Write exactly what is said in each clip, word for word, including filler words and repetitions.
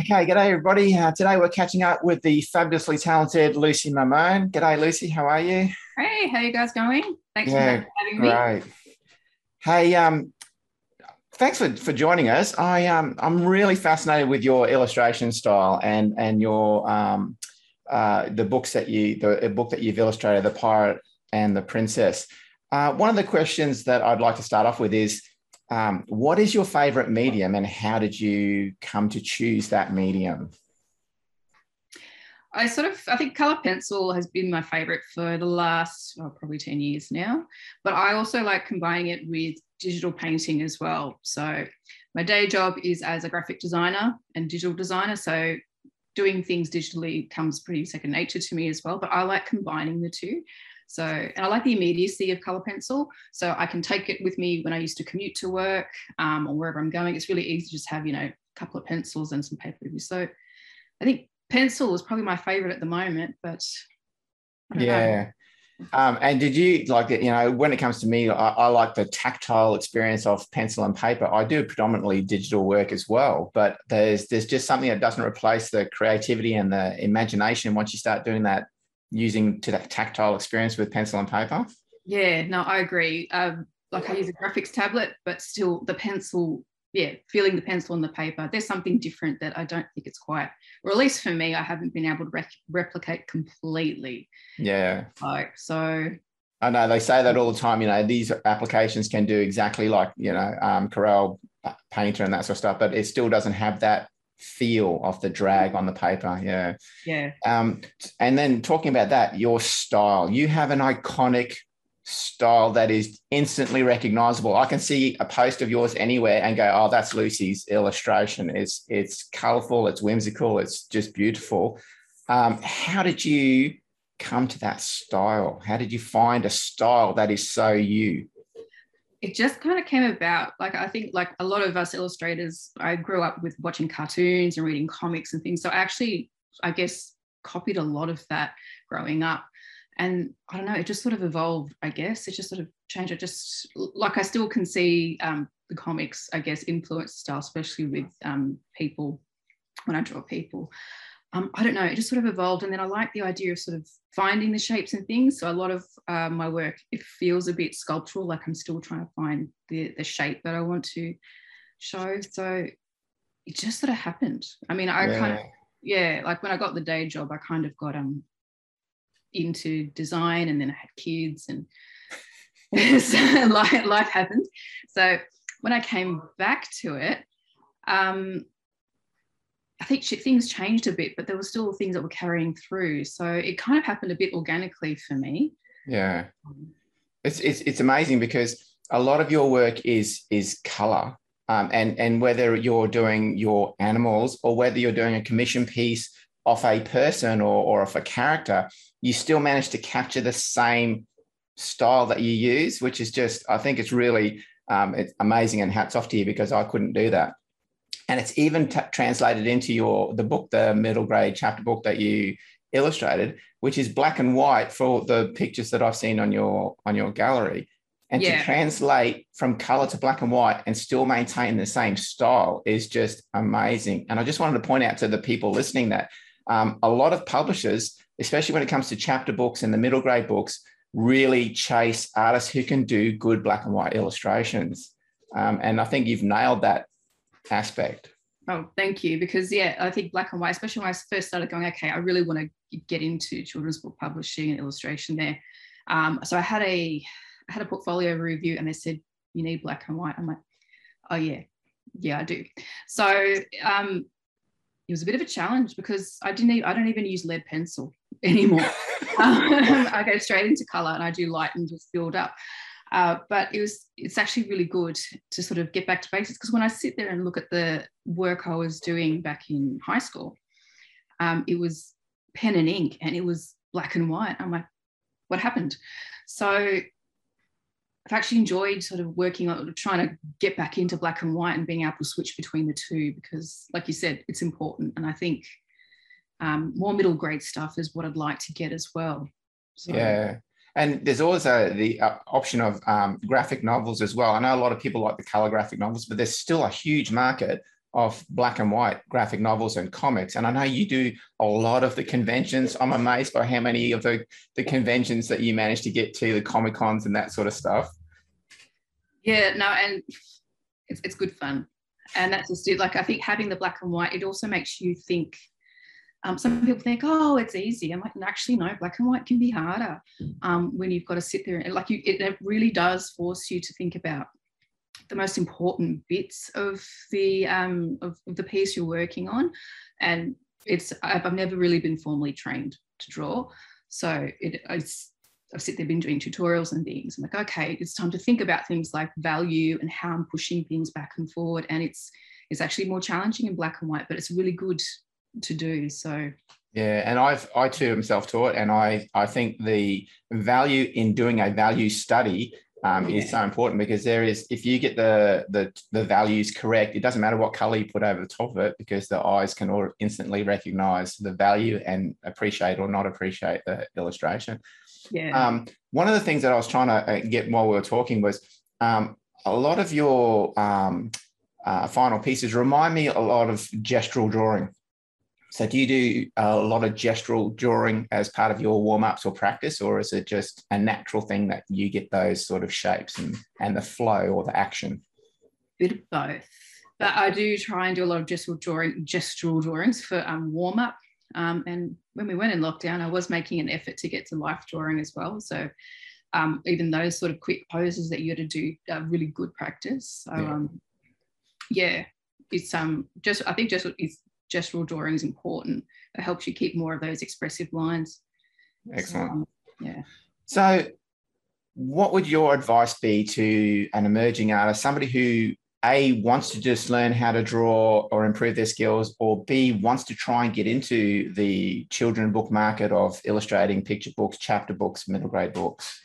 Okay, g'day everybody. Uh, today we're catching up with the fabulously talented Lucy Mamone. G'day Lucy, how are you? Hey, how you guys going? Thanks for Yeah, having me. great. Hey, um, thanks for, for joining us. I um I'm really fascinated with your illustration style and and your um uh the books that you the book that you've illustrated, The Pirate and the Princess. Uh, one of the questions that I'd like to start off with is um, what is your favorite medium and how did you come to choose that medium? I sort of, I think color pencil has been my favorite for the last, oh, probably ten years now. But I also like combining it with digital painting as well. So my day job is as a graphic designer and digital designer. So doing things digitally comes pretty second nature to me as well. But I like combining the two. So, and I like the immediacy of color pencil. So I can take it with me when I used to commute to work um, or wherever I'm going. It's really easy to just have, you know, a couple of pencils and some paper with you. So I think pencil is probably my favorite at the moment, but I don't know. Yeah. Um, and did you like it? You know, when it comes to me, I, I like the tactile experience of pencil and paper. I do predominantly digital work as well, but there's there's just something that doesn't replace the creativity and the imagination once you start doing that using to that tactile experience with pencil and paper. Yeah, no, I agree. Um, like I use a graphics tablet, but still the pencil, yeah, feeling the pencil on the paper, there's something different that I don't think it's quite, or at least for me, I haven't been able to rec- replicate completely. Yeah. Like, so I know they say that all the time, you know, these applications can do exactly like, you know, um, Corel Painter and that sort of stuff, but it still doesn't have that feel of the drag on the paper. Yeah. yeah. Um, and then talking about that, your style, you have an iconic style that is instantly recognizable. I can see a post of yours anywhere and go, oh, that's Lucy's illustration. It's, it's colorful, it's whimsical, it's just beautiful. Um, how did you come to that style? How did you find a style that is so you? It just kind of came about. Like, I think like a lot of us illustrators, I grew up with watching cartoons and reading comics and things. So I actually, I guess, copied a lot of that growing up. And I don't know, it just sort of evolved, I guess. It just sort of changed. I just, like, I still can see um, the comics, I guess, influence style, especially with um, people, when I draw people. Um, I don't know, it just sort of evolved. And then I like the idea of sort of finding the shapes and things. So a lot of uh, my work, it feels a bit sculptural, like I'm still trying to find the, the shape that I want to show. So it just sort of happened. I mean, I kind of, Yeah. yeah, like when I got the day job, I kind of got um into design and then I had kids and so life, life happened. So when I came back to it, um, I think things changed a bit, but there were still things that were carrying through. So it kind of happened a bit organically for me. Yeah. It's, it's, it's amazing because a lot of your work is, is color. Um, and, and whether you're doing your animals or whether you're doing a commission piece of a person or, or of a character, you still manage to capture the same style that you use, which is just, I think it's really um, it's amazing, and hats off to you because I couldn't do that. And it's even t- translated into your the book, the middle grade chapter book that you illustrated, which is black and white for the pictures that I've seen on your on your gallery. And to Yeah. translate from color to black and white and still maintain the same style is just amazing. And I just wanted to point out to the people listening that um, a lot of publishers, especially when it comes to chapter books and the middle grade books, really chase artists who can do good black and white illustrations. Um, and I think you've nailed that aspect. Oh, thank you. Because yeah, I think black and white, especially when I first started going, okay, I really want to get into children's book publishing and illustration there. Um, so I had a I had a portfolio review and they said, you need black and white. I'm like, oh yeah, yeah, I do. So um, it was a bit of a challenge because I didn't even, I don't even use lead pencil anymore. um, I go straight into color and I do light and just build up. Uh, but it was it's actually really good to sort of get back to basics, because when I sit there and look at the work I was doing back in high school, um, it was pen and ink and it was black and white. I'm like, what happened? So I've actually enjoyed sort of working on trying to get back into black and white and being able to switch between the two, because like you said, it's important. And I think um, more middle grade stuff is what I'd like to get as well. So, yeah. And there's also the uh, option of um, graphic novels as well. I know a lot of people like the color graphic novels, but there's still a huge market of black and white graphic novels and comics. And I know you do a lot of the conventions. I'm amazed by how many of the, the conventions that you managed to get to, the Comic Cons and that sort of stuff. Yeah, no, and it's, it's good fun. And that's just it. Like, I think having the black and white, it also makes you think. Um, some people think, oh, it's easy. I'm like, actually, no, black and white can be harder um, when you've got to sit there. And like, you, it, it really does force you to think about the most important bits of the um, of, of the piece you're working on. And it's I've, I've never really been formally trained to draw, so it it's, I've sit there been doing tutorials and things. I'm like, okay, it's time to think about things like value and how I'm pushing things back and forward. And it's it's actually more challenging in black and white, but it's really good to do. So yeah, and I've I too am self-taught, and I I think the value in doing a value study um, yeah. is so important, because there is, if you get the the the values correct, it doesn't matter what color you put over the top of it, because the eyes can all instantly recognize the value and appreciate or not appreciate the illustration. Yeah. Um, one of the things that I was trying to get while we were talking was um, a lot of your um, uh, final pieces remind me a lot of gestural drawing. So do you do a lot of gestural drawing as part of your warm-ups or practice, or is it just a natural thing that you get those sort of shapes and, and the flow or the action? Bit of both. But I do try and do a lot of gestural drawing, gestural drawings for um, warm-up. Um, and when we went in lockdown, I was making an effort to get to life drawing as well. So um, even those sort of quick poses that you got to do are really good practice. So yeah, um, yeah it's um just I think just it's gestural drawing is important. It helps you keep more of those expressive lines. Excellent. So, um, yeah. So what would your advice be to an emerging artist, somebody who A, wants to just learn how to draw or improve their skills, or B, wants to try and get into the children book market of illustrating picture books, chapter books, middle grade books?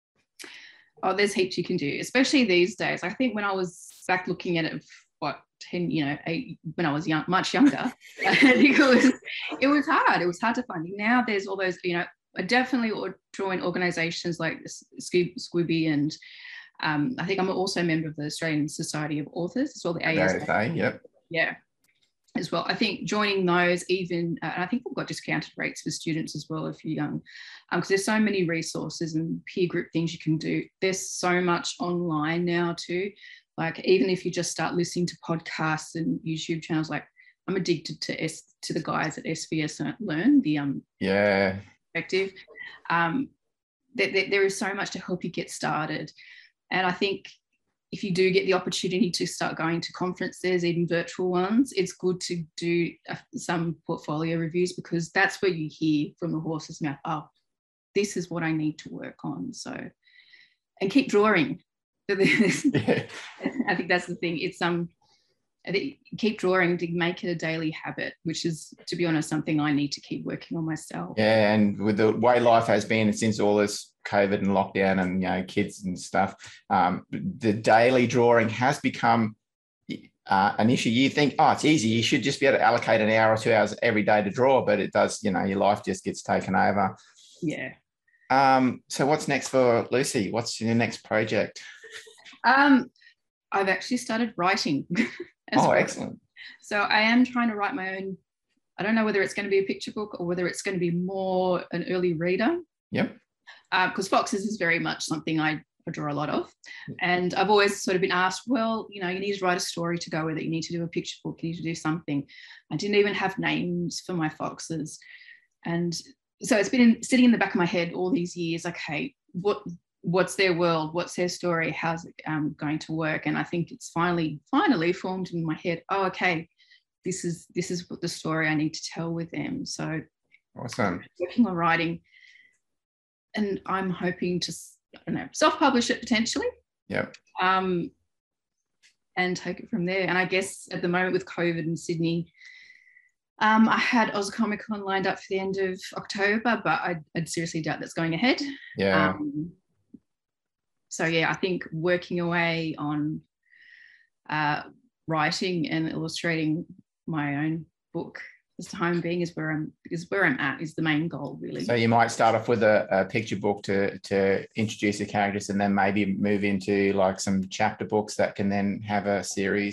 Oh, there's heaps you can do, especially these days. I think when I was back looking at it, what, ten, you know, eight, when I was young, much younger, I think it was, it was hard. It was hard to find. Now there's all those, you know, I definitely join organisations like Squibby, and um, I think I'm also a member of the Australian Society of Authors as well, the A S A. Yep. Yeah, as well. I think joining those, even, uh, and I think we've got discounted rates for students as well if you're young, because um, there's so many resources and peer group things you can do. There's so much online now too. Like, even if you just start listening to podcasts and YouTube channels, like I'm addicted to S to the guys at S V S Learn, the um yeah perspective. Um, there, there, there is so much to help you get started. And I think if you do get the opportunity to start going to conferences, even virtual ones, it's good to do uh, some portfolio reviews, because that's where you hear from the horse's mouth, oh, this is what I need to work on. So, and keep drawing. Yeah. I think that's the thing. It's um, I think keep drawing to make it a daily habit, which is, to be honest, something I need to keep working on myself. Yeah, and with the way life has been since all this COVID and lockdown and, you know, kids and stuff, um, the daily drawing has become uh, an issue. You think, oh, it's easy, you should just be able to allocate an hour or two hours every day to draw, but it does, you know, your life just gets taken over. Yeah. Um, so what's next for Lucy? What's your next project? Um, I've actually started writing. Oh, well. Excellent. So I am trying to write my own. I don't know whether it's going to be a picture book or whether it's going to be more an early reader. Yep. Because uh, foxes is very much something I, I draw a lot of. And I've always sort of been asked, well, you know, you need to write a story to go with it. You need to do a picture book. You need to do something. I didn't even have names for my foxes. And so it's been in, sitting in the back of my head all these years, okay, what what's their world? What's their story? How's it um, going to work? And I think it's finally, finally formed in my head, oh, okay, this is this is what the story I need to tell with them. So awesome. Working on writing, and I'm hoping to, I don't know, self-publish it potentially. Yep. Um, and take it from there. And I guess at the moment with COVID in Sydney, um, I had Oz Comic Con lined up for the end of October, but I, I'd seriously doubt that's going ahead. Yeah. Um, so yeah, I think working away on uh, writing and illustrating my own book this time being is where I'm is where I'm at, is the main goal, really. So you might start off with a, a picture book to to introduce the characters, and then maybe move into like some chapter books that can then have a series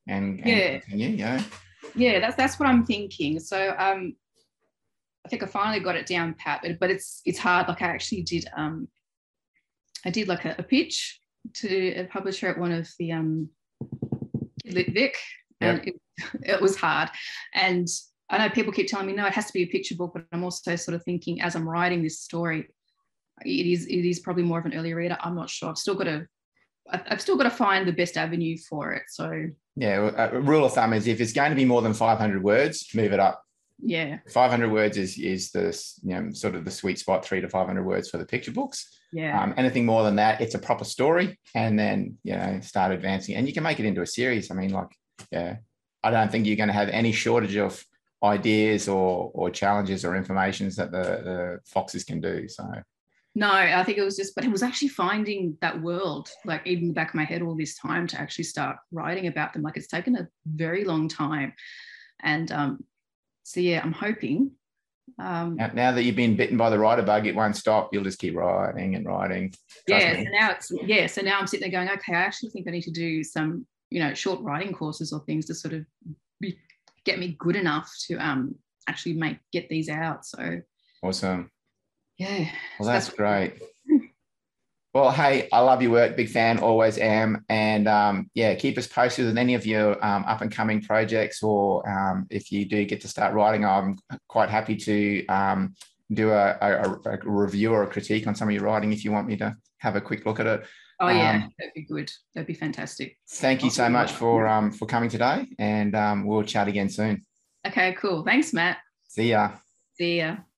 and, and yeah, continue. Yeah, yeah, that's that's what I'm thinking. So um, I think I finally got it down pat, but, but it's it's hard. Like I actually did um, I did like a, a pitch to a publisher at one of the um, Lit Vic, and yep. it, it was hard. And I know people keep telling me, no, it has to be a picture book, but I'm also sort of thinking as I'm writing this story, it is it is probably more of an early reader. I'm not sure. I've still got to I've still got to find the best avenue for it. So yeah, a rule of thumb is if it's going to be more than five hundred words, move it up. Yeah, five hundred words is is the, you know, sort of the sweet spot, three to five hundred words for the picture books. Yeah. Um, anything more than that, it's a proper story, and then, you know, start advancing, and you can make it into a series. I mean, like, yeah, I don't think you're going to have any shortage of ideas or or challenges or informations that the, the foxes can do. So. No, I think it was just, but it was actually finding that world, like in the back of my head all this time to actually start writing about them. Like it's taken a very long time. And um, so, yeah, I'm hoping. Um, now, now that you've been bitten by the writer bug, it won't stop. You'll just keep writing and writing. Trust yeah. me. So now it's, yeah. So now I'm sitting there going, okay, I actually think I need to do some, you know, short writing courses or things to sort of be, get me good enough to um, actually make, get these out. So. Awesome. Yeah. Well, that's, that's great. Well, hey, I love your work. Big fan, always am. And um, yeah, keep us posted with any of your um, up and coming projects, or um, if you do get to start writing, I'm quite happy to um, do a, a, a review or a critique on some of your writing if you want me to have a quick look at it. Oh yeah, um, that'd be good. That'd be fantastic. Thank you so much for um, for coming today, and um, we'll chat again soon. Okay, cool. Thanks, Matt. See ya. See ya.